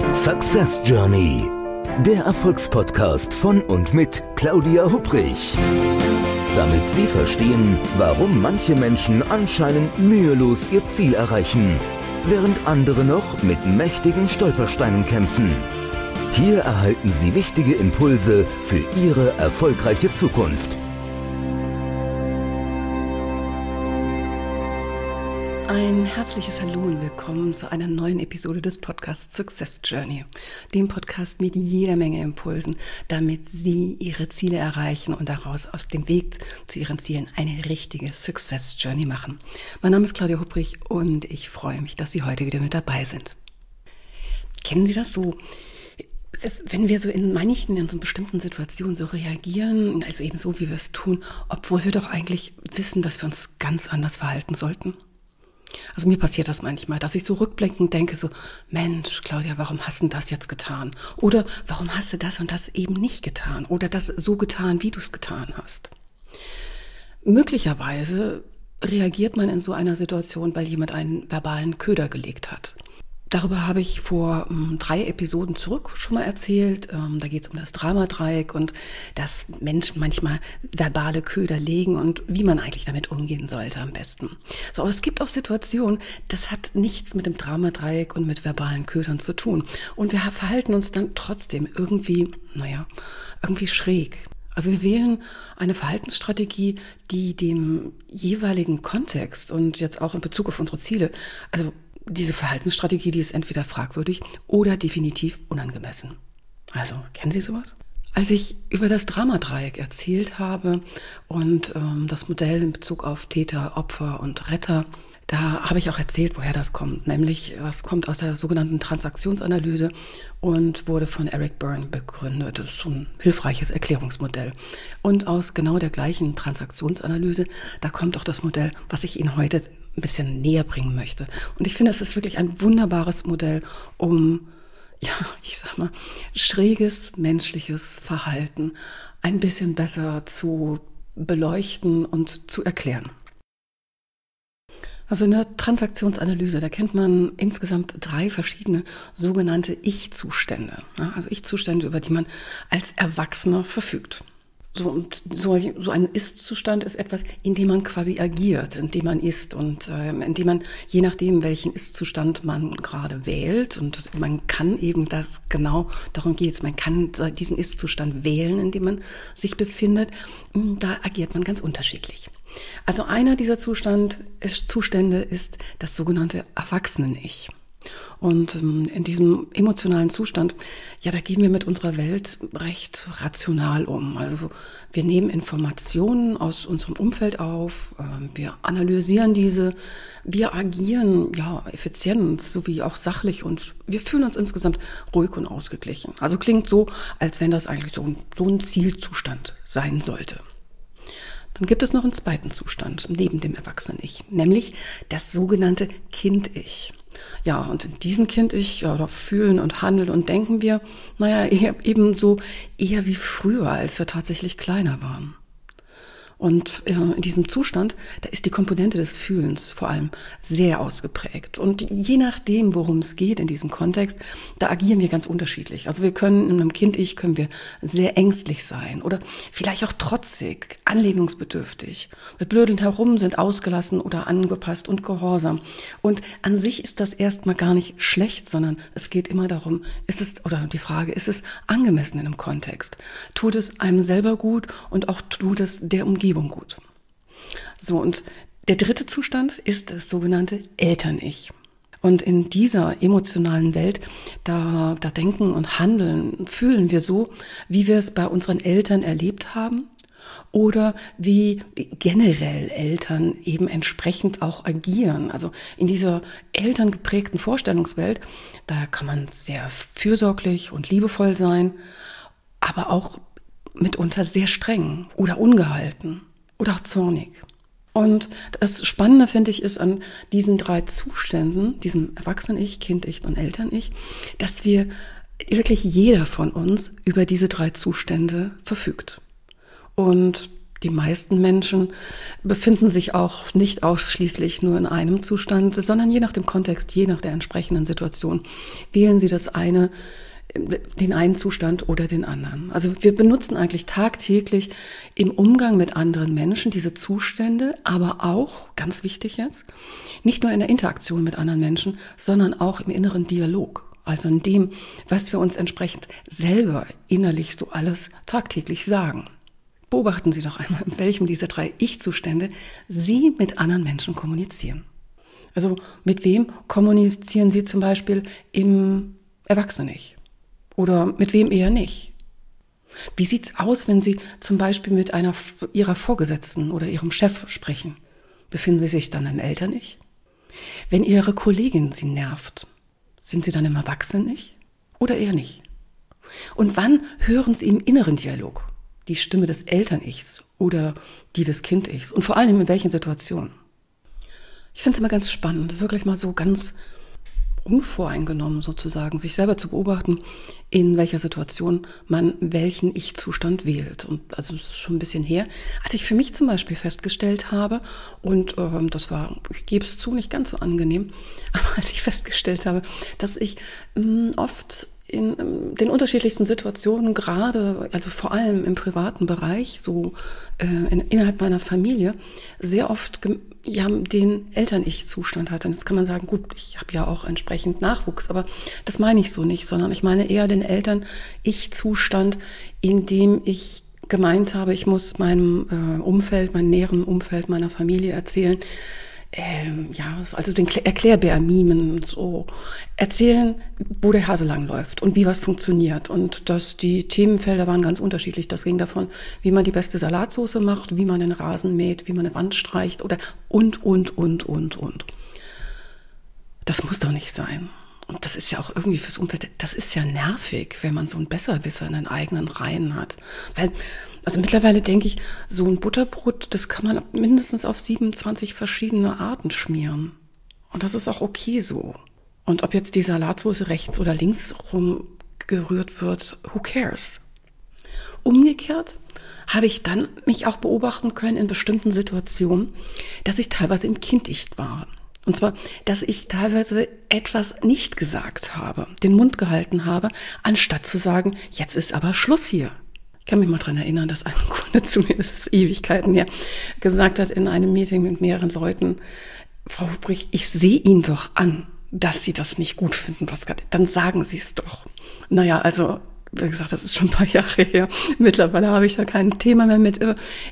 Success Journey, der Erfolgspodcast von und mit Claudia Hupprich. Damit Sie verstehen, warum manche Menschen anscheinend mühelos ihr Ziel erreichen, während andere noch mit mächtigen Stolpersteinen kämpfen. Hier erhalten Sie wichtige Impulse für Ihre erfolgreiche Zukunft. Ein herzliches Hallo und willkommen zu einer neuen Episode des Podcasts Success Journey, dem Podcast mit jeder Menge Impulsen, damit Sie Ihre Ziele erreichen und daraus aus dem Weg zu Ihren Zielen eine richtige Success Journey machen. Mein Name ist Claudia Hupprich und ich freue mich, dass Sie heute wieder mit dabei sind. Kennen Sie das so? Wenn wir so in so bestimmten Situationen so reagieren, also eben so, wie wir es tun, obwohl wir doch eigentlich wissen, dass wir uns ganz anders verhalten sollten. Also mir passiert das manchmal, dass ich so rückblickend denke, so, Mensch, Claudia, warum hast du das jetzt getan? Oder warum hast du das und das eben nicht getan? Oder das so getan, wie du es getan hast? Möglicherweise reagiert man in so einer Situation, weil jemand einen verbalen Köder gelegt hat. Darüber habe ich vor 3 Episoden zurück schon mal erzählt. Da geht es um das Dramadreieck und dass Menschen manchmal verbale Köder legen und wie man eigentlich damit umgehen sollte am besten. So, aber es gibt auch Situationen, das hat nichts mit dem Dramadreieck und mit verbalen Ködern zu tun. Und wir verhalten uns dann trotzdem irgendwie schräg. Also wir wählen eine Verhaltensstrategie, die dem jeweiligen Kontext und jetzt auch in Bezug auf unsere Ziele, also diese Verhaltensstrategie, die ist entweder fragwürdig oder definitiv unangemessen. Also, kennen Sie sowas? Als ich über das Dramadreieck erzählt habe und das Modell in Bezug auf Täter, Opfer und Retter, da habe ich auch erzählt, woher das kommt. Nämlich, das kommt aus der sogenannten Transaktionsanalyse und wurde von Eric Berne begründet. Das ist so ein hilfreiches Erklärungsmodell. Und aus genau der gleichen Transaktionsanalyse, da kommt auch das Modell, was ich Ihnen heute ein bisschen näher bringen möchte. Und ich finde, es ist wirklich ein wunderbares Modell, um, schräges menschliches Verhalten ein bisschen besser zu beleuchten und zu erklären. Also in der Transaktionsanalyse, da kennt man insgesamt 3 verschiedene sogenannte Ich-Zustände. Also Ich-Zustände, über die man als Erwachsener verfügt. So ein Ist-Zustand ist etwas, in dem man quasi agiert, in dem man ist und in dem man, je nachdem, welchen Ist-Zustand man gerade wählt, und man kann eben das genau, darum geht's, man kann diesen Ist-Zustand wählen, in dem man sich befindet, da agiert man ganz unterschiedlich. Also einer dieser Zustände ist das sogenannte Erwachsenen-Ich. Und in diesem emotionalen Zustand, da gehen wir mit unserer Welt recht rational um. Also wir nehmen Informationen aus unserem Umfeld auf, wir analysieren diese, wir agieren effizient sowie auch sachlich und wir fühlen uns insgesamt ruhig und ausgeglichen. Also klingt so, als wenn das eigentlich so ein Zielzustand sein sollte. Dann gibt es noch einen zweiten Zustand neben dem Erwachsenen-Ich, nämlich das sogenannte Kind-Ich. Ja, und in diesem Kind-Ich, da fühlen und handeln und denken wir, eher wie früher, als wir tatsächlich kleiner waren. Und in diesem Zustand, da ist die Komponente des Fühlens vor allem sehr ausgeprägt. Und je nachdem, worum es geht in diesem Kontext, da agieren wir ganz unterschiedlich. Also wir können in einem Kind-Ich sehr ängstlich sein oder vielleicht auch trotzig, anlehnungsbedürftig. Wir blödeln herum, sind ausgelassen oder angepasst und gehorsam. Und an sich ist das erstmal gar nicht schlecht, sondern es geht immer darum, ist es angemessen in einem Kontext? Tut es einem selber gut und auch tut es der Umgebung gut. So, und der dritte Zustand ist das sogenannte Eltern-Ich. Und in dieser emotionalen Welt, da denken und handeln, fühlen wir so, wie wir es bei unseren Eltern erlebt haben oder wie generell Eltern eben entsprechend auch agieren. Also in dieser elterngeprägten Vorstellungswelt, da kann man sehr fürsorglich und liebevoll sein, aber auch mitunter sehr streng oder ungehalten oder auch zornig. Und das Spannende, finde ich, ist an diesen 3 Zuständen, diesem Erwachsenen-Ich, Kind-Ich und Eltern-Ich, dass wir wirklich jeder von uns über diese 3 Zustände verfügt. Und Die meisten Menschen befinden sich auch nicht ausschließlich nur in einem Zustand, sondern je nach dem Kontext, je nach der entsprechenden Situation, wählen sie den einen Zustand oder den anderen. Also wir benutzen eigentlich tagtäglich im Umgang mit anderen Menschen diese Zustände, aber auch, ganz wichtig jetzt, nicht nur in der Interaktion mit anderen Menschen, sondern auch im inneren Dialog. Also in dem, was wir uns entsprechend selber innerlich so alles tagtäglich sagen. Beobachten Sie doch einmal, in welchem dieser 3 Ich-Zustände Sie mit anderen Menschen kommunizieren. Also mit wem kommunizieren Sie zum Beispiel im Erwachsenen-Ich? Oder mit wem eher nicht? Wie sieht's aus, wenn Sie zum Beispiel mit Ihrer Vorgesetzten oder Ihrem Chef sprechen? Befinden Sie sich dann im Eltern-Ich? Wenn Ihre Kollegin Sie nervt, sind Sie dann im Erwachsenen-Ich oder eher nicht? Und wann hören Sie im inneren Dialog die Stimme des Eltern-Ichs oder die des Kind-Ichs? Und vor allem in welchen Situationen? Ich finde es immer ganz spannend, wirklich mal so ganz unvoreingenommen sozusagen, sich selber zu beobachten, in welcher Situation man welchen Ich-Zustand wählt. Und also es ist schon ein bisschen her, als ich für mich zum Beispiel festgestellt habe, und das war, ich gebe es zu, nicht ganz so angenehm, aber als ich festgestellt habe, dass ich oft in den unterschiedlichsten Situationen, gerade, also vor allem im privaten Bereich, so innerhalb meiner Familie, sehr oft den Eltern-Ich-Zustand hatte. Und jetzt kann man sagen, gut, ich habe ja auch entsprechend Nachwuchs, aber das meine ich so nicht, sondern ich meine eher den Eltern-Ich-Zustand, in dem ich gemeint habe, ich muss meinem Umfeld, meinem näheren Umfeld, meiner Familie erzählen, also den Erklärbär mimen, so erzählen, wo der Hase lang läuft und wie was funktioniert. Und dass die Themenfelder waren ganz unterschiedlich. Das ging davon, wie man die beste Salatsauce macht, wie man den Rasen mäht, wie man eine Wand streicht oder und. Das muss doch nicht sein. Und das ist ja auch irgendwie fürs Umfeld, das ist ja nervig, wenn man so einen Besserwisser in den eigenen Reihen hat. Weil, also mittlerweile denke ich, so ein Butterbrot, das kann man mindestens auf 27 verschiedene Arten schmieren. Und das ist auch okay so. Und ob jetzt die Salatsauce rechts oder links rumgerührt wird, who cares? Umgekehrt habe ich dann mich auch beobachten können in bestimmten Situationen, dass ich teilweise im Kind-Ich war. Und zwar, dass ich teilweise etwas nicht gesagt habe, den Mund gehalten habe, anstatt zu sagen, jetzt ist aber Schluss hier. Ich kann mich mal dran erinnern, dass ein Kunde zu mir, das ist Ewigkeiten her, gesagt hat in einem Meeting mit mehreren Leuten, Frau Hubrich, ich sehe Ihnen doch an, dass Sie das nicht gut finden. Dann sagen Sie es doch. Naja, also wie gesagt, das ist schon ein paar Jahre her. Mittlerweile habe ich da kein Thema mehr mit.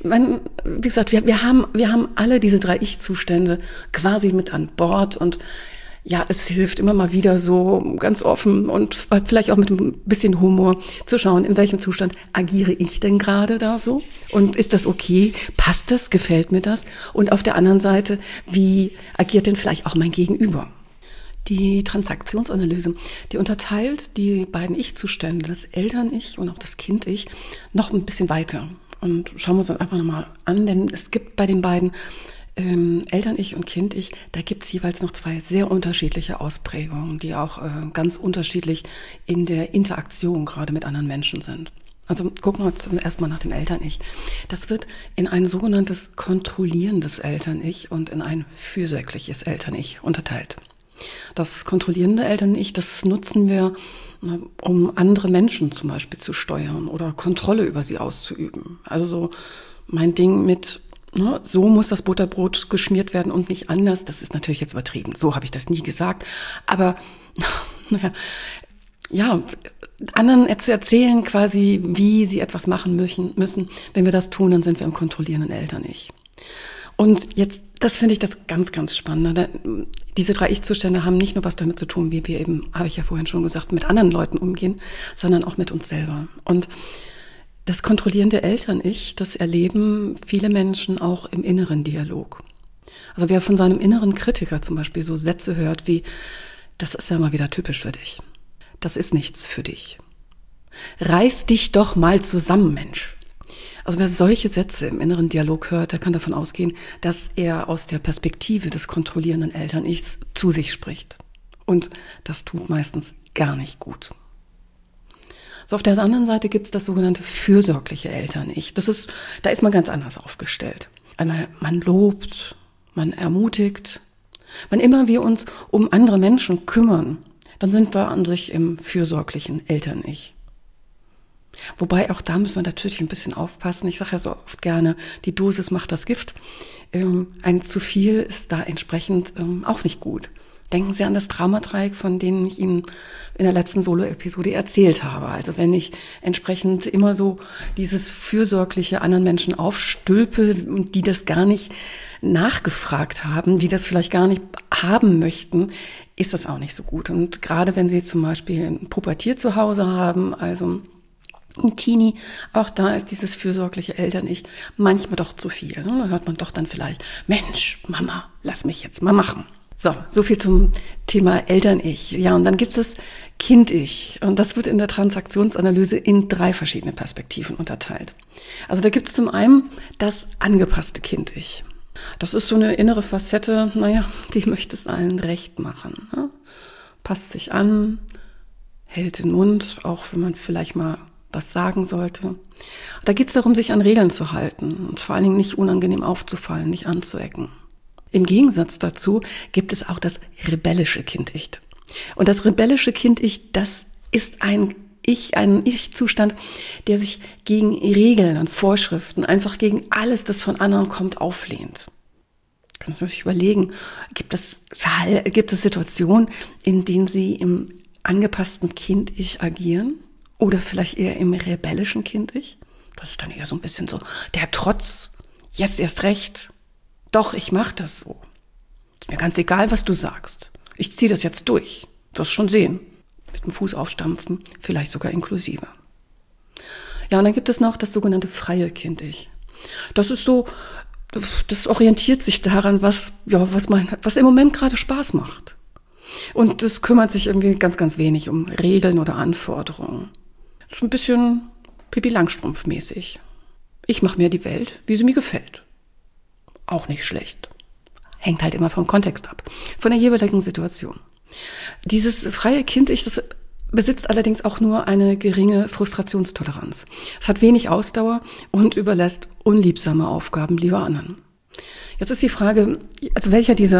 Wie gesagt, wir haben alle diese 3 Ich-Zustände quasi mit an Bord und ja, es hilft immer mal wieder so ganz offen und vielleicht auch mit ein bisschen Humor zu schauen, in welchem Zustand agiere ich denn gerade da so? Und ist das okay? Passt das? Gefällt mir das? Und auf der anderen Seite, wie agiert denn vielleicht auch mein Gegenüber? Die Transaktionsanalyse, die unterteilt die beiden Ich-Zustände, das Eltern-Ich und auch das Kind-Ich, noch ein bisschen weiter. Und schauen wir uns das einfach nochmal an, denn es gibt bei den beiden Eltern-Ich und Kind-Ich, da gibt es jeweils noch 2 sehr unterschiedliche Ausprägungen, die auch ganz unterschiedlich in der Interaktion gerade mit anderen Menschen sind. Also gucken wir uns erstmal nach dem Eltern-Ich. Das wird in ein sogenanntes kontrollierendes Eltern-Ich und in ein fürsorgliches Eltern-Ich unterteilt. Das kontrollierende Eltern-Ich, das nutzen wir, um andere Menschen zum Beispiel zu steuern oder Kontrolle über sie auszuüben. Also so mein Ding mit, so muss das Butterbrot geschmiert werden und nicht anders, das ist natürlich jetzt übertrieben. So habe ich das nie gesagt. Aber anderen zu erzählen quasi, wie sie etwas machen müssen. Wenn wir das tun, dann sind wir im kontrollierenden Eltern-Ich. Und jetzt, das finde ich das ganz, ganz Spannende. Diese 3 Ich-Zustände haben nicht nur was damit zu tun, wie wir eben, habe ich ja vorhin schon gesagt, mit anderen Leuten umgehen, sondern auch mit uns selber. Und das kontrollierende Eltern-Ich, das erleben viele Menschen auch im inneren Dialog. Also wer von seinem inneren Kritiker zum Beispiel so Sätze hört wie, das ist ja mal wieder typisch für dich. Das ist nichts für dich. Reiß dich doch mal zusammen, Mensch. Also wer solche Sätze im inneren Dialog hört, der kann davon ausgehen, dass er aus der Perspektive des kontrollierenden Eltern-Ichs zu sich spricht. Und das tut meistens gar nicht gut. So, auf der anderen Seite gibt es das sogenannte fürsorgliche Eltern-Ich. Da ist man ganz anders aufgestellt. Einmal, man lobt, man ermutigt. Wann immer wir uns um andere Menschen kümmern, dann sind wir an sich im fürsorglichen Eltern-Ich. Wobei auch da müssen wir natürlich ein bisschen aufpassen. Ich sage ja so oft gerne, die Dosis macht das Gift. Ein zu viel ist da entsprechend auch nicht gut. Denken Sie an das Dramadreieck, von dem ich Ihnen in der letzten Solo-Episode erzählt habe. Also wenn ich entsprechend immer so dieses fürsorgliche anderen Menschen aufstülpe, die das gar nicht nachgefragt haben, die das vielleicht gar nicht haben möchten, ist das auch nicht so gut. Und gerade wenn Sie zum Beispiel ein Pubertier zu Hause haben, also ein Teenie, auch da ist dieses fürsorgliche Eltern-Ich manchmal doch zu viel. Da hört man doch dann vielleicht, Mensch, Mama, lass mich jetzt mal machen. So viel zum Thema Eltern-Ich. Ja, und dann gibt es Kind-Ich. Und das wird in der Transaktionsanalyse in 3 verschiedene Perspektiven unterteilt. Also da gibt es zum einen das angepasste Kind-Ich. Das ist so eine innere Facette, die möchte es allen recht machen. Ne? Passt sich an, hält den Mund, auch wenn man vielleicht mal was sagen sollte. Da geht es darum, sich an Regeln zu halten und vor allen Dingen nicht unangenehm aufzufallen, nicht anzuecken. Im Gegensatz dazu gibt es auch das rebellische Kind-Ich. Und das rebellische Kind-Ich, das ist ein Ich-Zustand, der sich gegen Regeln und Vorschriften, einfach gegen alles, das von anderen kommt, auflehnt. Kann man sich überlegen, gibt es Situationen, in denen Sie im angepassten Kind-Ich agieren? Oder vielleicht eher im rebellischen Kind-Ich? Das ist dann eher so ein bisschen so, der Trotz, jetzt erst recht. Doch, ich mache das so. Ist mir ganz egal, was du sagst. Ich ziehe das jetzt durch. Du wirst schon sehen. Mit dem Fuß aufstampfen, vielleicht sogar inklusive. Ja, und dann gibt es noch das sogenannte freie Kind-Ich. Das ist so, das orientiert sich daran, was im Moment gerade Spaß macht. Und das kümmert sich irgendwie ganz, ganz wenig um Regeln oder Anforderungen. Das ist ein bisschen Pippi Langstrumpf-mäßig. Ich mache mir die Welt, wie sie mir gefällt. Auch nicht schlecht. Hängt halt immer vom Kontext ab, von der jeweiligen Situation. Dieses freie Kind-Ich, das besitzt allerdings auch nur eine geringe Frustrationstoleranz. Es hat wenig Ausdauer und überlässt unliebsame Aufgaben lieber anderen. Jetzt ist die Frage, also welcher dieser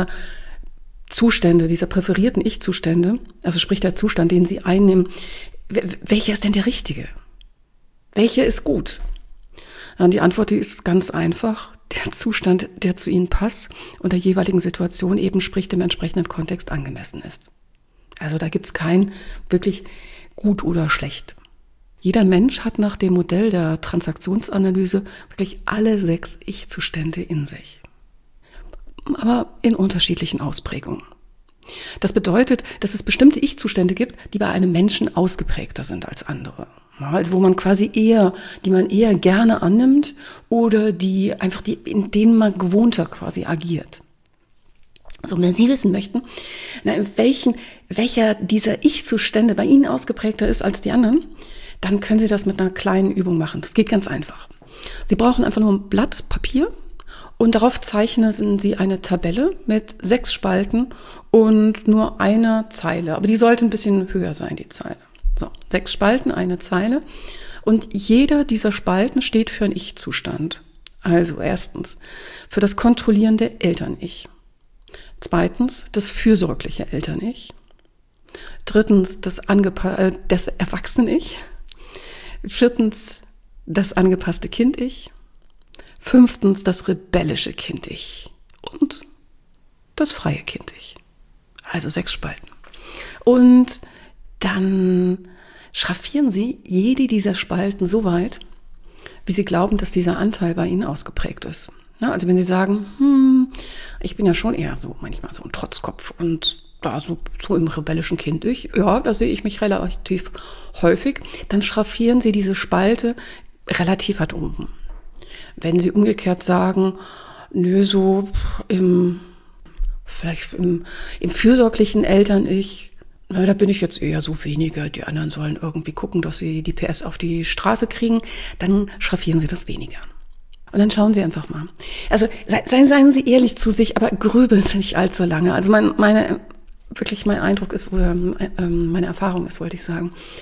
Zustände, dieser präferierten Ich-Zustände, also sprich der Zustand, den Sie einnehmen, welcher ist denn der richtige? Welcher ist gut? Und die Antwort, die ist ganz einfach. Der Zustand, der zu Ihnen passt und der jeweiligen Situation eben, sprich dem entsprechenden Kontext, angemessen ist. Also da gibt's kein wirklich gut oder schlecht. Jeder Mensch hat nach dem Modell der Transaktionsanalyse wirklich alle 6 Ich-Zustände in sich. Aber in unterschiedlichen Ausprägungen. Das bedeutet, dass es bestimmte Ich-Zustände gibt, die bei einem Menschen ausgeprägter sind als andere. Also wo man die man eher gerne annimmt oder in denen man gewohnter quasi agiert. Also wenn Sie wissen möchten, welcher dieser Ich-Zustände bei Ihnen ausgeprägter ist als die anderen, dann können Sie das mit einer kleinen Übung machen. Das geht ganz einfach. Sie brauchen einfach nur ein Blatt Papier und darauf zeichnen Sie eine Tabelle mit 6 Spalten und nur einer Zeile. Aber die sollte ein bisschen höher sein, die Zeile. So, 6 Spalten, eine Zeile. Und jeder dieser Spalten steht für einen Ich-Zustand. Also erstens für das kontrollierende Eltern-Ich. Zweitens das fürsorgliche Eltern-Ich. Drittens das Erwachsenen-Ich. Viertens das angepasste Kind-Ich. 5. das rebellische Kind-Ich. Und das freie Kind-Ich. Also 6 Spalten. Und dann schraffieren Sie jede dieser Spalten so weit, wie Sie glauben, dass dieser Anteil bei Ihnen ausgeprägt ist. Ja, also wenn Sie sagen, ich bin ja schon eher so manchmal so ein Trotzkopf und da so im rebellischen Kind-Ich, ja, da sehe ich mich relativ häufig, dann schraffieren Sie diese Spalte relativ weit oben. Wenn Sie umgekehrt sagen, vielleicht im fürsorglichen Eltern-Ich, da bin ich jetzt eher so weniger, die anderen sollen irgendwie gucken, dass sie die PS auf die Straße kriegen, dann schraffieren Sie das weniger. Und dann schauen Sie einfach mal. Also seien Sie ehrlich zu sich, aber grübeln Sie nicht allzu lange. Also mein Eindruck ist, oder meine Erfahrung ist, wollte ich sagen,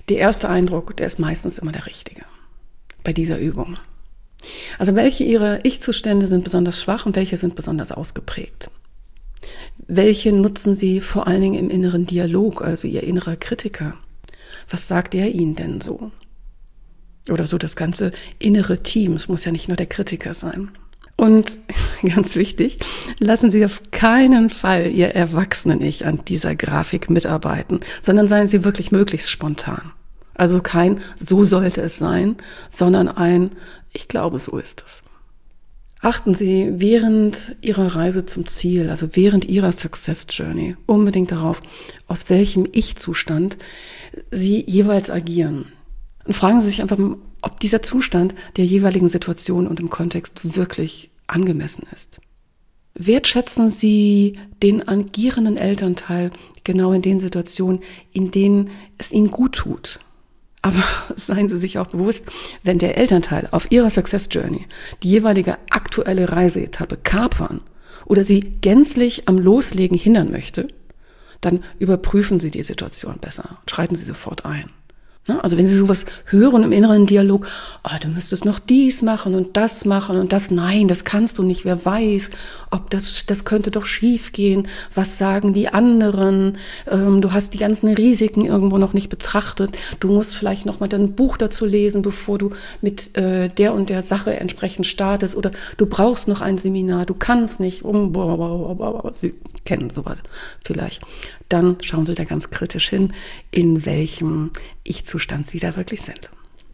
Der erste Eindruck, der ist meistens immer der richtige bei dieser Übung. Also welche Ihrer Ich-Zustände sind besonders schwach und welche sind besonders ausgeprägt? Welche nutzen Sie vor allen Dingen im inneren Dialog, also Ihr innerer Kritiker? Was sagt er Ihnen denn so? Oder so das ganze innere Team, es muss ja nicht nur der Kritiker sein. Und ganz wichtig, lassen Sie auf keinen Fall Ihr Erwachsenen-Ich an dieser Grafik mitarbeiten, sondern seien Sie wirklich möglichst spontan. Also kein so sollte es sein, sondern ein ich glaube, so ist es. Achten Sie während Ihrer Reise zum Ziel, also während Ihrer Success Journey, unbedingt darauf, aus welchem Ich-Zustand Sie jeweils agieren. Und fragen Sie sich einfach, ob dieser Zustand der jeweiligen Situation und im Kontext wirklich angemessen ist. Wertschätzen Sie den agierenden Elternteil genau in den Situationen, in denen es Ihnen gut tut. Aber seien Sie sich auch bewusst, wenn der Elternteil auf Ihrer Success Journey die jeweilige aktuelle Reiseetappe kapern oder Sie gänzlich am Loslegen hindern möchte, dann überprüfen Sie die Situation besser, schreiten Sie sofort ein. Also wenn Sie sowas hören im inneren Dialog, du müsstest noch dies machen und das, nein, das kannst du nicht, wer weiß, ob das könnte doch schief gehen, was sagen die anderen, du hast die ganzen Risiken irgendwo noch nicht betrachtet, du musst vielleicht noch mal dein Buch dazu lesen, bevor du mit der und der Sache entsprechend startest oder du brauchst noch ein Seminar, du kannst nicht, Sie kennen sowas vielleicht. Dann schauen Sie da ganz kritisch hin, in welchem Ich-Zustand Sie da wirklich sind.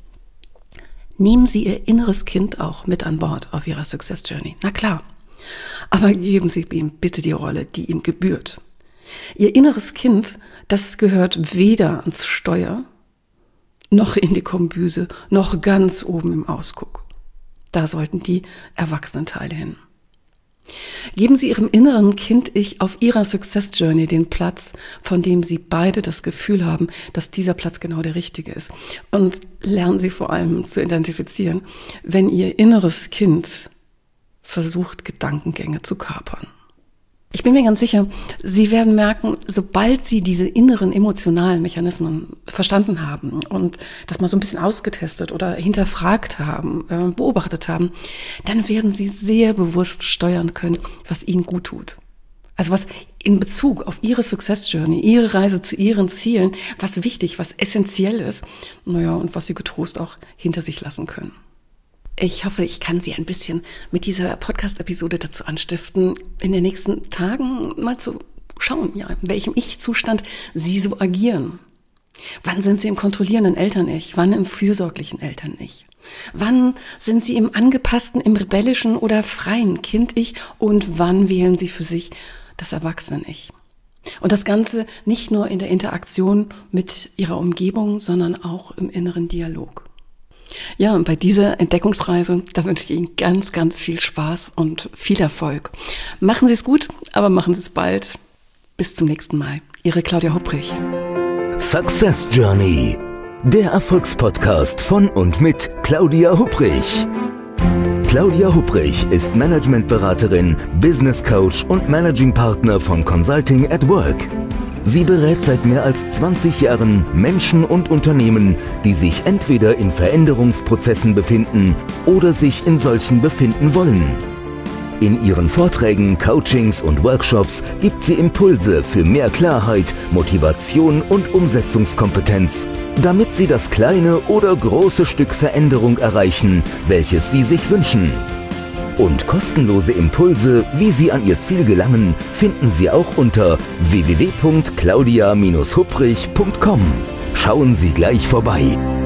Nehmen Sie Ihr inneres Kind auch mit an Bord auf Ihrer Success Journey. Na klar, aber geben Sie ihm bitte die Rolle, die ihm gebührt. Ihr inneres Kind, das gehört weder ans Steuer, noch in die Kombüse, noch ganz oben im Ausguck. Da sollten die Erwachsenenteile hin. Geben Sie Ihrem inneren Kind-Ich auf Ihrer Success Journey den Platz, von dem Sie beide das Gefühl haben, dass dieser Platz genau der richtige ist. Und lernen Sie vor allem zu identifizieren, wenn Ihr inneres Kind versucht, Gedankengänge zu kapern. Ich bin mir ganz sicher, Sie werden merken, sobald Sie diese inneren emotionalen Mechanismen verstanden haben und das mal so ein bisschen ausgetestet oder hinterfragt haben, beobachtet haben, dann werden Sie sehr bewusst steuern können, was Ihnen gut tut. Also was in Bezug auf Ihre Success Journey, Ihre Reise zu Ihren Zielen, was wichtig, was essentiell ist, und was Sie getrost auch hinter sich lassen können. Ich hoffe, ich kann Sie ein bisschen mit dieser Podcast-Episode dazu anstiften, in den nächsten Tagen mal zu schauen, in welchem Ich-Zustand Sie so agieren. Wann sind Sie im kontrollierenden Eltern-Ich? Wann im fürsorglichen Eltern-Ich? Wann sind Sie im angepassten, im rebellischen oder freien Kind-Ich? Und wann wählen Sie für sich das Erwachsenen-Ich? Und das Ganze nicht nur in der Interaktion mit Ihrer Umgebung, sondern auch im inneren Dialog. Ja, und bei dieser Entdeckungsreise, da wünsche ich Ihnen ganz, ganz viel Spaß und viel Erfolg. Machen Sie es gut, aber machen Sie es bald. Bis zum nächsten Mal. Ihre Claudia Hupprich. Success Journey, der Erfolgspodcast von und mit Claudia Hupprich. Claudia Hupprich ist Managementberaterin, Business Coach und Managing Partner von Consulting at Work. Sie berät seit mehr als 20 Jahren Menschen und Unternehmen, die sich entweder in Veränderungsprozessen befinden oder sich in solchen befinden wollen. In ihren Vorträgen, Coachings und Workshops gibt sie Impulse für mehr Klarheit, Motivation und Umsetzungskompetenz, damit sie das kleine oder große Stück Veränderung erreichen, welches sie sich wünschen. Und kostenlose Impulse, wie Sie an Ihr Ziel gelangen, finden Sie auch unter www.claudia-hupprich.com. Schauen Sie gleich vorbei.